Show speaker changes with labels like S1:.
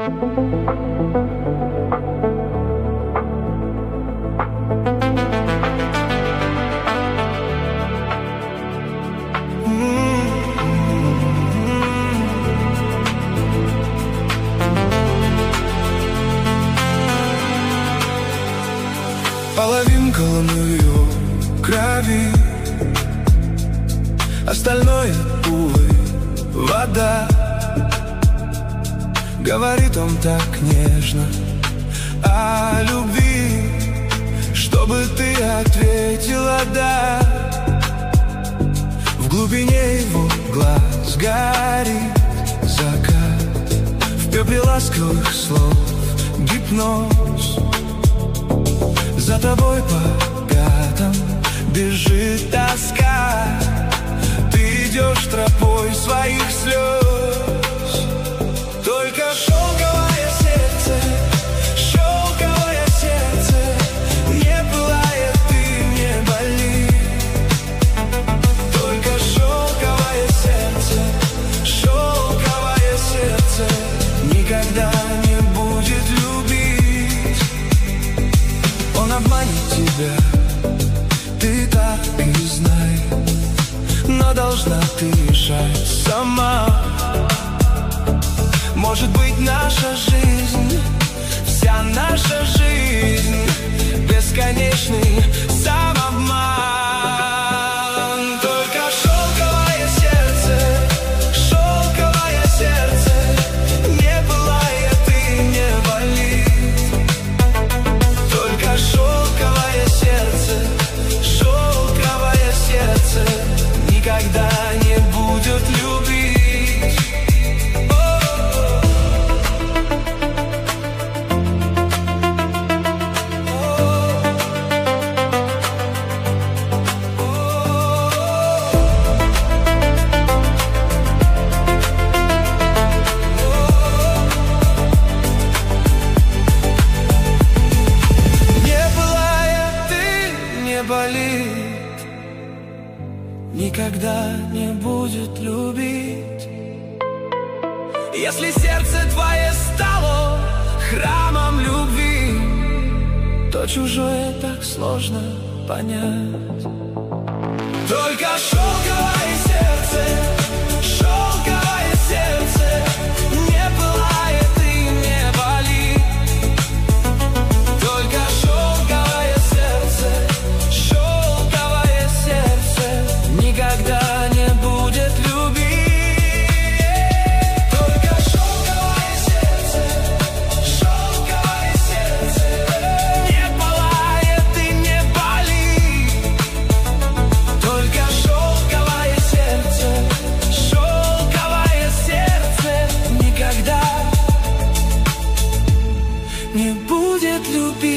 S1: Половинка луны в крови, остальное, увы, вода. Говорит он так нежно о любви, чтобы ты ответила «да». В глубине его глаз горит закат, в пепле ласковых слов гипноз. За тобой по пятам бежит тоска, ты идешь тропой своих слез. Только шелковое сердце не пылает и не болит. Только шелковое сердце никогда не будет любить. Он обманет тебя, ты так и знай, но должна ты решать сама. Может быть, наша жизнь, вся наша жизнь, бесконечный самообман. Только шелковое сердце не пылает и не болит. Только шелковое сердце никогда не будет любить. Никогда не будет любить. Если сердце твое стало храмом любви, то чужое так сложно понять. Только шелковое сердце не пылает и не болит. Только шелковое сердце никогда не будет любить. Только шелковое сердце не пылает и не болит. Только шелковое сердце никогда не будет любить.